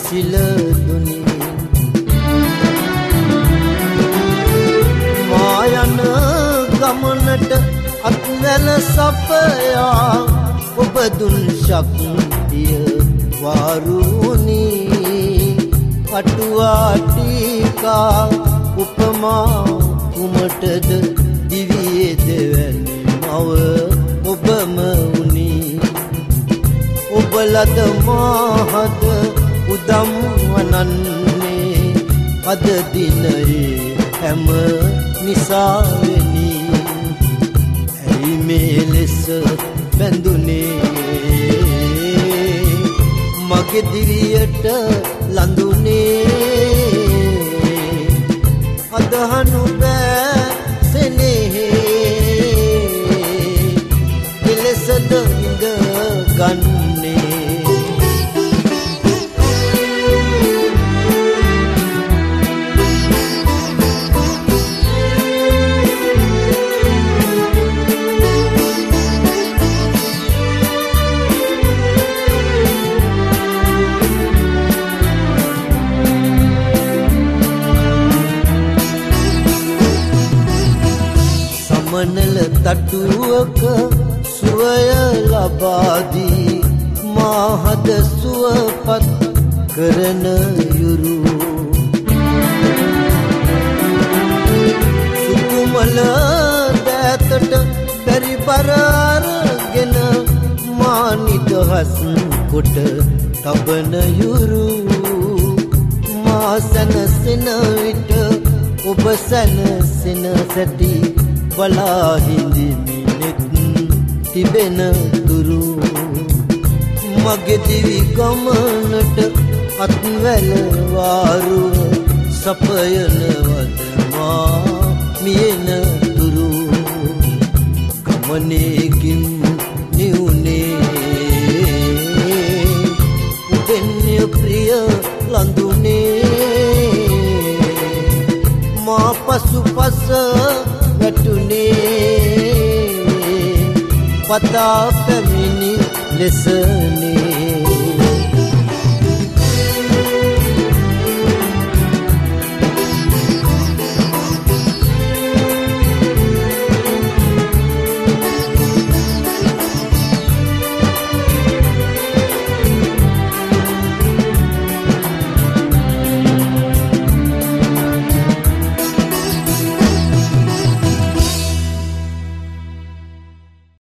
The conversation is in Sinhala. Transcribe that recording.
සිලදුනි මායන ගමනට අත්වැල සපයා ඔබ දුන් ශක්තිය වාරුණි අටුවා ටීකා උපමා කුමටද දිවියේ දෙවැනි මව ඔබම වුණි ඔබ ලද මාහද උදම් වනන්නේ අද දිනයේ හැම නිසාවෙනි ඇයි මේ ලෙස බැඳුනේ මගේ දිවියට ලඳුනේ අදහනු බෑ සෙනෙහේ එලෙසද ඉඳ ගන්නේ මනල තටුවක සුවය ලබාදී මාහද සුවපත් කරන යුරු සුකුමල දෑතට පරිපර අරගෙන මා නිදහස් කොට තබන යුරු මා සැනසෙන විට ඔබ සැනසෙන සැටි බලා හිඳිමිනෙත් තිබෙන තුරු මගේ දිවි ගමනට අත්වැල වාරුව සපයනවද මා මියෙන තුරු ගමනේකින් නිවුනේ උදෙන්ය ප්‍රිය ලඳුනේ මා පසුපස වැටුනේ පතා පැමිණි ලෙසනේ